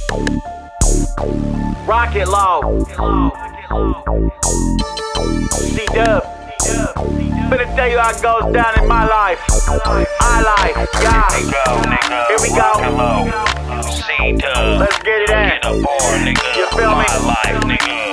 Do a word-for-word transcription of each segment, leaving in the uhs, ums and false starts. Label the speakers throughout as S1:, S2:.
S1: Rocket Law, C-Dub. Better tell you how it goes down in my life. My life, yeah. Here we go.
S2: C-Dub.
S1: Let's get it in.
S2: Get aboard, nigga.
S1: You feel me?
S2: My life,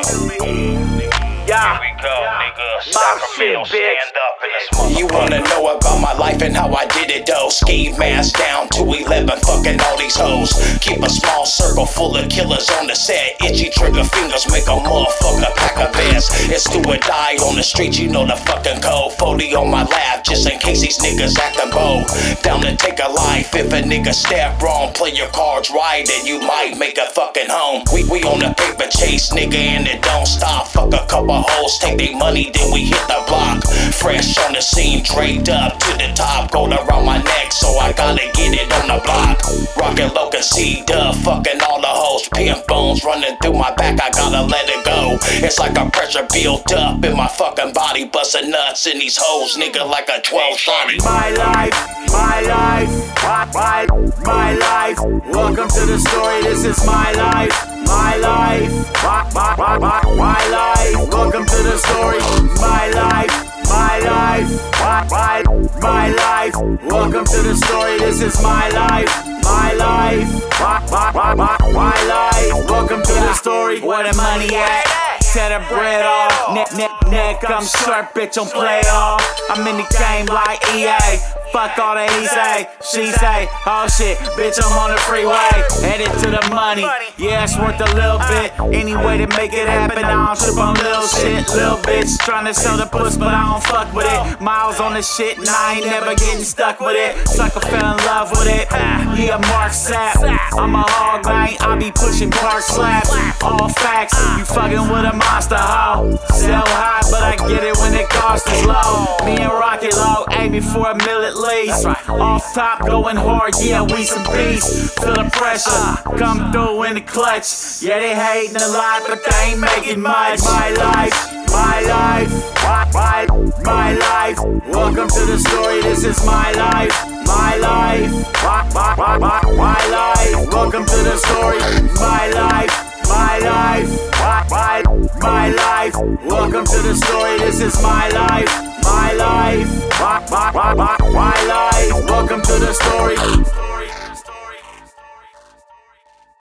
S2: nigga.
S1: Yeah.
S2: Here we go, nigga.
S1: My
S2: Sacramento,
S1: shit, bitch.
S2: stand up in this motherfucker.
S3: You wanna know about my life and how I did it though? Ski mask down to eleven, fucking all these hoes. Keep a small circle full of killers on the set. Itchy trigger fingers make a motherfucker pack a vest. It's do or die on the street, you know the fucking code. forty on my lap, just in case these niggas actin' bold. Down to take a life, if a nigga step wrong, play your cards right and you might make a fucking home. We, we on a paper chase, nigga, and it don't stop. Fuck a couple hoes, take they money, then we hit the block. Fresh on the scene, draped up to the top, gold around my neck, so I gotta get it on the block. Rockin' Logan C-Dub, fucking all the hoes, pimp bones running through my back, I gotta let it go. It's like a pressure built up in my fucking body, bustin' nuts in these hoes, nigga, like a twelve shorty.
S1: My life, my life, my, my, my life. Welcome to the story, this is my life. My life, my, my, my, my, my life. Welcome to the story, my life, my life, my, my, my life. Welcome to the story, this is my life, my life, my, my, my, my, my life. Welcome to the story. Where the money at? Tear the bread off. Neck, neck, neck, I'm short, bitch, don't play off. I'm in the game like E A. Fuck all that he say, she say, oh shit, bitch, I'm on the freeway. Headed to the money, yeah, it's worth a little bit. Any way to make it happen, I don't trip on little shit. Little bitch trying to sell the puss, but I don't fuck with it. Miles on the shit, and I ain't never getting stuck with it. Sucker fell in love with it, yeah, Mark Sapp. I'm a hog, man, I be pushing park slaps. All facts, you fucking with a monster, hoe. Sell high, but I get it when the cost is low. Me and Rocket Law aiming for a million. Right. Off top, going hard, yeah, we some beasts. Feel the pressure, come through in the clutch. Yeah, they hating a lot, but they ain't making much. My life, my life, my, my, my life. Welcome to the story, this is my life. My life, my, my, my, my, my life. Welcome to the story, my life. My life, my, my, my life. Welcome to the story, this is my life. My life, my, my, my, my, my life. Welcome to the story.